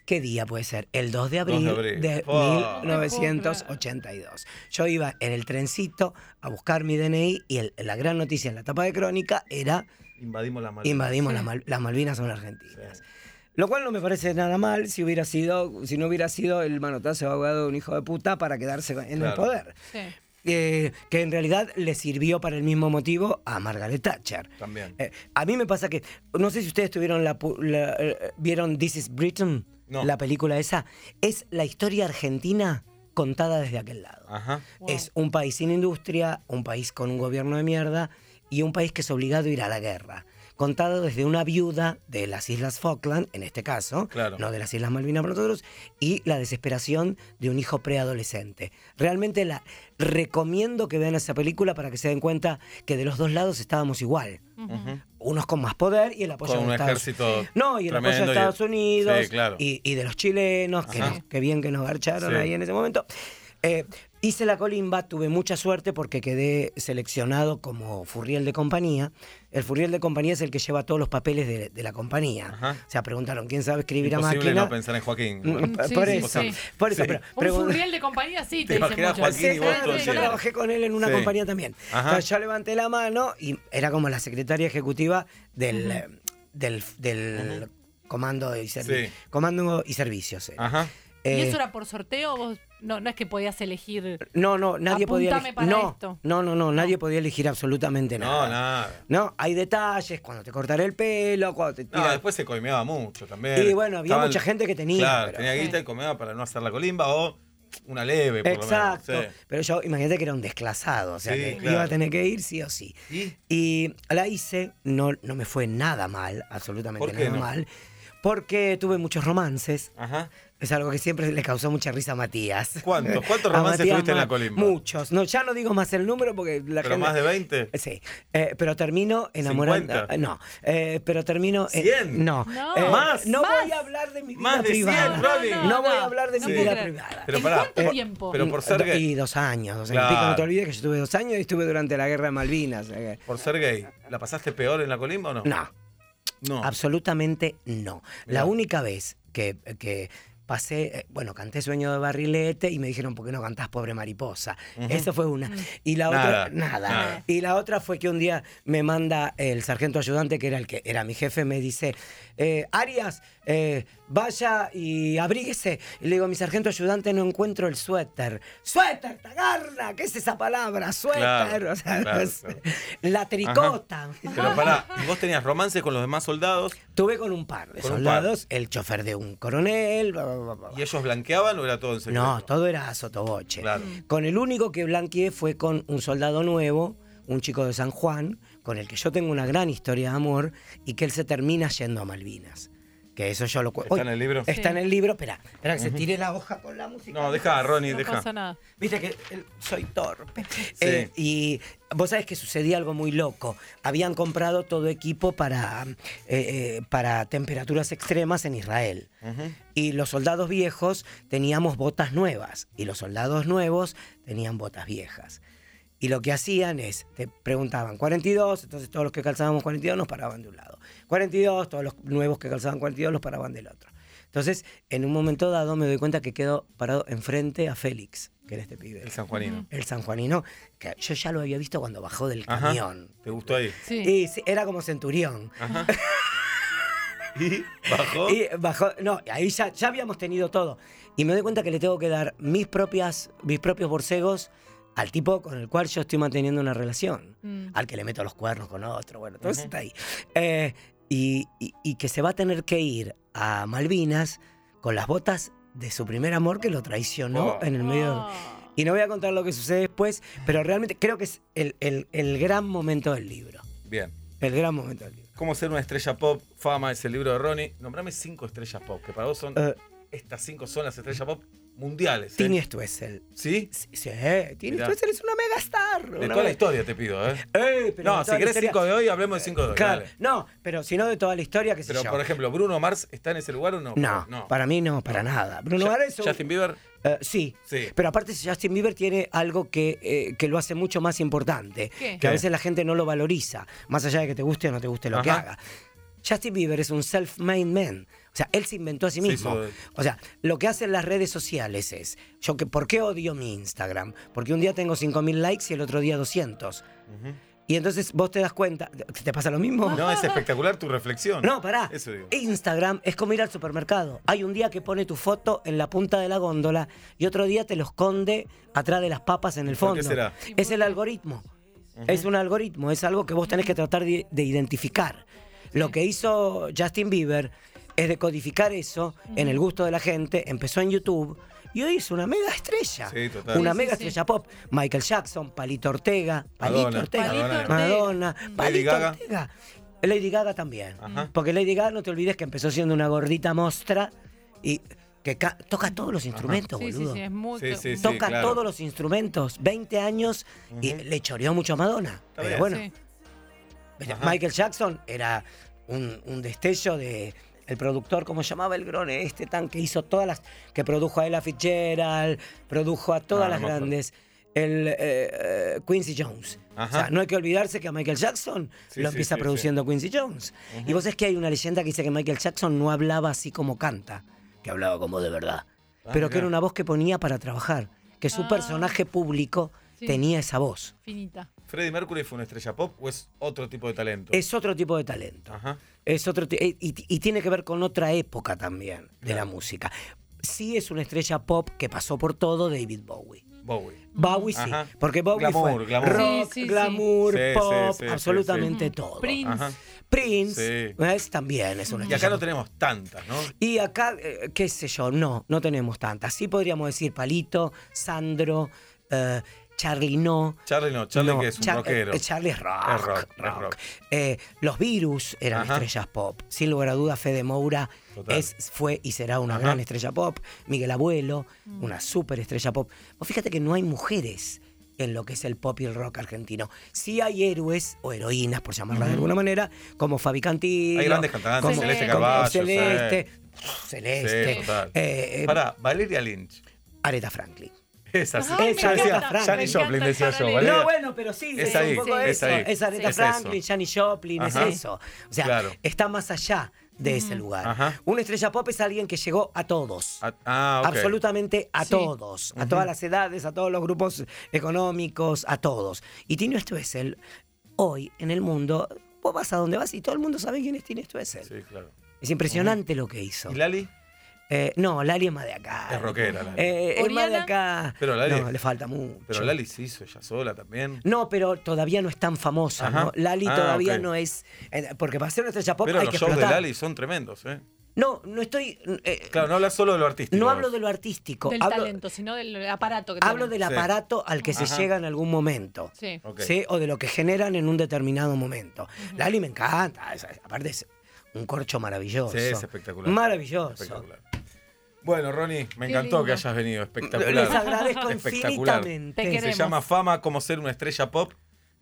¿Qué día puede ser? El 2 de abril,
2 de abril.
de
Oh.
1982. Yo iba en el trencito a buscar mi DNI y la gran noticia en la tapa de Crónica era
Invadimos la Malvinas.
invadimos
Sí.
las Malvinas son argentinas.
Sí.
Lo cual no me parece nada mal si no hubiera sido el manotazo abogado de un hijo de puta para quedarse en el
Claro.
poder.
Sí.
Que en realidad le sirvió para el mismo motivo a Margaret Thatcher.
También.
A mí me pasa que, no sé si ustedes vieron This is Britain,
No.
la película esa, es la historia argentina contada desde aquel lado.
Ajá.
Wow.
Es un país sin industria, un país con un gobierno de mierda y un país que es obligado a ir a la guerra. Contado desde una viuda de las Islas Falkland, en este caso,
Claro.
no de las Islas Malvinas para nosotros, y la desesperación de un hijo preadolescente. Realmente la recomiendo que vean esa película para que se den cuenta que de los dos lados estábamos igual.
Ujú.
Unos con más poder y el apoyo
Con
de
un
Estados
ejército
No, y el apoyo de
tremendo
Estados Unidos
Sí, claro.
y de los chilenos,
Ajá.
que bien que nos garcharon
Sí.
ahí en ese momento. Hice la colimba, tuve mucha suerte porque quedé seleccionado como furriel de compañía. El furriel de compañía es el que lleva todos los papeles de la compañía.
Ajá.
O sea, preguntaron quién sabe escribir a
Imposible
máquina.
no pensar en Joaquín.
Sí,
Por
sí,
eso,
sí.
por eso.
Sí.
Pero
Un
pregun-
furriel de compañía sí,
Te
te dicen
imaginas
mucho.
Joaquín y vos
claro,
todo el
yo
tiempo.
trabajé con él en una
Sí.
compañía también.
Ajá.
Entonces yo levanté la mano y era como la secretaria ejecutiva del comando y
Sí.
comando y servicios. era.
Ajá.
¿Y
Eh,
eso era por sorteo? ¿Vos? No es que podías elegir.
No, nadie podía
Apuntame
elegir.
para
No,
esto.
no, nadie podía elegir absolutamente
No,
nada.
nada.
No, hay detalles, cuando te cortaré el pelo, cuando te
No,
tiran-
después se coimeaba mucho también.
Y bueno, había
Estaban-
mucha gente que tenía.
Claro,
pero-
tenía guita y comeaba para no hacer la colimba o una leve, por
Exacto.
lo menos.
Pero yo, imagínate que era un desclasado, o sea
Sí,
que
claro.
iba a tener que ir sí o sí.
Sí.
Y la hice, no me fue nada mal, absolutamente
¿Por qué
nada
no?
mal, porque tuve muchos romances.
Ajá.
Es algo que siempre le causó mucha risa a Matías.
¿Cuántos? ¿Cuántos
A
romances
Matías
tuviste en la
Ma-
colimba?
Muchos. No, ya no digo más el número porque la
¿Pero
gente...
más de 20?
Sí, pero termino enamorando.
50.
No, pero termino.
100.
No,
No.
Más.
No
Más.
voy a hablar de mi vida
Más de 100,
privada.
Rolly.
No voy a hablar de
no
mi
puedo
vida
creer.
privada.
Pero
¿En
pará,
cuánto
por-
tiempo?
pero por ser gay.
Y 2 años. O sea,
Claro.
pico, no te olvides que yo estuve 2 años y estuve durante la guerra de Malvinas.
Por ser gay, ¿la pasaste peor en la colimba o no?
No,
No.
absolutamente no.
Mirá.
La única vez que pasé, canté Sueño de Barrilete y me dijeron, ¿por qué no cantás Pobre Mariposa? Eso fue una. Y la
Nada,
otra, nada.
nada.
Y la otra fue que un día me manda el sargento ayudante, que era mi jefe, me dice, Arias, vaya y abríguese. Y le digo, mi sargento ayudante, no encuentro el suéter. ¡Suéter, tagarna! ¿Qué es esa palabra? Suéter.
Claro,
o sea,
claro,
no sé.
claro.
La tricota.
Pero pará, ¿vos tenías romances con los demás soldados
Tuve con un par de
Con un
soldados, el chofer de un coronel, bla, bla, bla, bla.
y ellos blanqueaban o era todo en secreto?
No, todo era a sotoboche.
Claro.
Con el único que blanqueé fue con un soldado nuevo, un chico de San Juan, con el que yo tengo una gran historia de amor y que él se termina yendo a Malvinas. Que eso yo lo cuento.
¿Está en el libro?
Está
Sí.
en el libro. Espera que se tire la hoja con la música.
No, deja, Ronnie,
No
deja.
pasa nada.
Viste que soy torpe.
Sí.
Y vos sabés que sucedía algo muy loco. Habían comprado todo equipo para temperaturas extremas en Israel.
Ujú.
Y los soldados viejos teníamos botas nuevas. Y los soldados nuevos tenían botas viejas. Y lo que hacían es, te preguntaban 42, entonces todos los que calzábamos 42 nos paraban de un lado. 42, todos los nuevos que calzaban 42 los paraban del otro. Entonces, en un momento dado me doy cuenta que quedo parado enfrente a Félix, que era este pibe.
El sanjuanino.
El sanjuanino, que yo ya lo había visto cuando bajó del
Ajá.
camión.
¿Te gustó ahí?
Sí.
Y sí, era como centurión.
Ajá. ¿Y bajó?
Y bajó, no, ahí ya habíamos tenido todo. Y me doy cuenta que le tengo que dar mis propios borcegos al tipo con el cual yo estoy manteniendo una relación. Al que le meto los cuernos con otro, bueno, todo eso está ahí. Y que se va a tener que ir a Malvinas con las botas de su primer amor que lo traicionó
Oh.
en el medio.
Ah.
Y no voy a contar lo que sucede después, pero realmente creo que es el gran momento del libro.
Bien.
El gran momento del libro.
¿Cómo ser una estrella pop? Fama es el libro de Ronnie. Nombrame 5 estrellas pop, que para vos son... estas 5 son las estrellas pop mundiales. ¿eh?
Tini Stoessel.
¿Sí?
Sí, Tini
Mirá.
Stoessel es una megastar.
De toda la historia te pido, ¿eh?
Pero
No,
de
si
toda la
querés
historia-
5 de hoy, hablemos de 5 de hoy.
Claro,
dale.
no, pero si no de toda la historia, qué sé
Pero,
yo.
por ejemplo, ¿Bruno Mars está en ese lugar o no?
No, para mí no, para nada. Bruno Mars es un-
¿Justin Bieber?
Sí.
Sí.
Pero aparte Justin Bieber tiene algo que lo hace mucho más importante.
¿Qué?
Que a
¿Qué?
veces la gente no lo valoriza. Más allá de que te guste o no te guste lo que
Ajá.
haga. Justin Bieber es un self-made man. O sea, él se inventó a sí mismo. O sea, lo que hacen las redes sociales es... ¿Por qué odio mi Instagram? Porque un día tengo 5.000 likes y el otro día 200. Y entonces vos te das cuenta... ¿Te pasa lo mismo?
No, es espectacular tu reflexión.
No, pará.
Eso digo.
Instagram es como ir al supermercado. Hay un día que pone tu foto en la punta de la góndola y otro día te lo esconde atrás de las papas en el fondo.
¿Por qué será?
Es el algoritmo. Es un algoritmo, es algo que vos tenés que tratar de identificar. Lo que hizo Justin Bieber es decodificar eso en el gusto de la gente, empezó en YouTube y hoy es una mega estrella.
Sí, total.
Una
Sí,
mega
sí.
estrella pop. Michael Jackson, Palito Ortega,
Madonna.
Madonna,
Lady
Palito
Gaga.
Ortega. Lady Gaga también.
Ajá.
Porque Lady Gaga, no te olvides que empezó siendo una gordita mostra y que toca todos los instrumentos,
Sí, sí,
boludo.
sí, es muy...
Sí, sí, sí.
Toca
claro.
todos los instrumentos, 20 años y le choreó mucho a Madonna. Pero
bien.
bueno,
Sí.
Ajá.
Michael Jackson era un destello de el productor, ¿cómo se llamaba el grone? Que hizo todas las, que produjo a Ella Fitzgerald, produjo a todas
Ah,
las
no me acuerdo.
grandes, el Quincy Jones.
Ajá.
O sea, no hay que olvidarse que a Michael Jackson
Sí,
lo
sí,
empieza
sí,
produciendo Quincy Jones. Y vos sabés que hay una leyenda que dice que Michael Jackson no hablaba así como canta, que hablaba como de verdad, pero que
mirá.
era una voz que ponía para trabajar, que su personaje público
Sí.
tenía esa voz.
Finita.
¿Freddie Mercury fue una estrella pop o es otro tipo de talento?
Es otro tipo de talento.
Ajá.
Es otro y tiene que ver con otra época también de la
Claro.
música. Sí es una estrella pop que pasó por todo David Bowie.
Bowie.
Bowie sí,
Ajá.
porque Bowie
Glamour,
fue
glamour.
rock,
Sí, sí, sí.
glamour,
Sí,
pop,
sí, sí,
absolutamente
sí,
todo.
Prince.
Ajá.
Prince
Sí.
también es una
Y acá
estrella
no
pop.
tenemos tantas, ¿no?
Y acá, qué sé yo, no tenemos tantas. Sí podríamos decir Palito, Sandro, Charlie no.
Charlie no, Charlie
No,
que es un rockero.
Charlie es rock.
Es rock, es rock.
Los Virus eran
Ajá.
estrellas pop. Sin lugar a duda, Fede Moura
Total.
fue y será una
Ajá.
gran estrella pop. Miguel Abuelo, una súper estrella pop. Vos fíjate que no hay mujeres en lo que es el pop y el rock argentino. Sí hay héroes o heroínas, por llamarlas de alguna manera, como Fabi Cantilo.
Hay grandes cantantes,
como
Celeste
como
Carballo,
Celeste.
Sí,
Celeste.
total.
eh,
Pará, Valeria Lynch.
Aretha Franklin.
Es así.
Ay,
me
Yo decía
encanta, Frank,
Janis
me
Joplin,
encanta
decía
el
yo.
paralelo.
Valeria.
No, bueno, pero sí,
Es
es
ahí,
un poco
es
eso.
ahí.
Es Aretha
Es
Franklin,
eso.
Janis Joplin,
Ajá.
es eso. O sea,
Claro.
está más allá de ese lugar.
Ajá.
Una estrella pop es alguien que llegó a todos.
Ok.
Absolutamente a
Sí.
todos, a todas las edades, a todos los grupos económicos, a todos. Y Tino Stoessel, hoy en el mundo, vos vas a donde vas y todo el mundo sabe quién es Tino Stoessel.
Sí, claro.
Es impresionante lo que hizo.
¿Y Lali?
No, Lali es más de acá.
Es rockera, Lali.
Es más de
¿Oriana?
acá.
Pero Lali-
No, le falta mucho.
Pero Lali se hizo ella sola también.
No, pero todavía no es tan famosa,
Ajá.
¿no? Lali
Ah,
todavía
ok.
no es... porque para ser una estrella pop
Pero
hay
los
que
shows
explotar.
de Lali son tremendos, ¿eh?
No estoy...
Claro, no hablas solo de lo artístico.
no
vos.
hablo de lo artístico.
Del
hablo,
talento, sino del aparato que
hablo
tienen.
del
Sí.
aparato al que se
Ajá.
llega en algún momento.
Sí.
Ok.
¿Sí? O de lo que generan en un determinado momento. Lali me encanta. Aparte es un corcho maravilloso.
Sí, es espectacular.
Maravilloso.
Espectacular. Bueno, Ronnie, me
Qué
encantó
lindo.
que hayas venido. Espectacular.
Les agradezco
Espectacular.
infinitamente.
Te
Se
queremos.
llama Fama, cómo ser una estrella pop.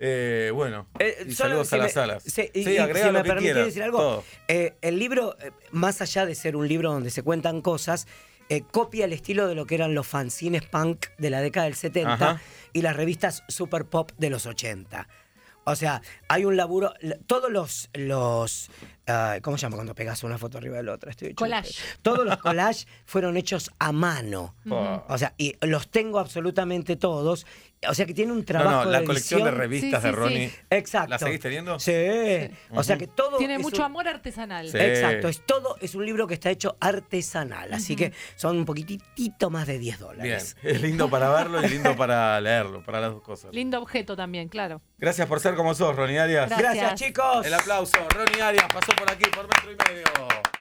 Bueno, y
Solo
saludos
si
a
me-
las salas.
y
agrega
si
lo
me
que
permitís
quieras.
decir algo,
Todo.
el libro, más allá de ser un libro donde se cuentan cosas, copia el estilo de lo que eran los fanzines punk de la década del 70
Ajá.
y las revistas super pop de los 80. O sea, hay un laburo, todos los ¿cómo se llama cuando pegas una foto arriba de la otra? Estoy hecho-
Collage.
Todos los collages fueron hechos a mano.
Oh.
O sea, y los tengo absolutamente todos. O sea que tiene un
No,
trabajo
no, la
de
colección de
edición.
revistas
Sí,
de
sí,
Ronnie.
sí.
Exacto.
¿La seguís teniendo?
Sí. O sea que todo
Tiene
es
mucho
un-
amor artesanal.
Sí.
Exacto, es un libro que está hecho artesanal, así que son un poquitito más de
Bien,
$10.
es lindo para verlo y lindo para leerlo, para las dos cosas.
Lindo objeto también, claro.
Gracias por ser como sos, Ronnie Arias.
Gracias.
Gracias, chicos.
El aplauso. Ronnie Arias pasó por aquí por metro y medio.